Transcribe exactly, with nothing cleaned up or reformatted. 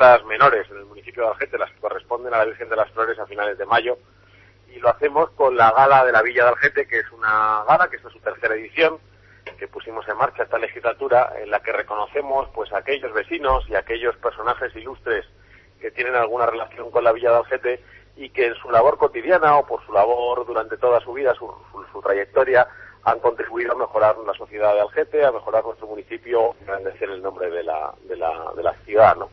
fiestas menores en el municipio de Algete, las que corresponden a la Virgen de las Flores a finales de mayo, y lo hacemos con la gala de la Villa de Algete, que es una gala, que esta es su tercera edición, que pusimos en marcha esta legislatura, en la que reconocemos pues a aquellos vecinos y a aquellos personajes ilustres que tienen alguna relación con la Villa de Algete y que en su labor cotidiana o por su labor durante toda su vida, su, su, su trayectoria, han contribuido a mejorar la sociedad de Algete, a mejorar nuestro municipio, a engrandecer el nombre de la, de la, de la ciudad, ¿no?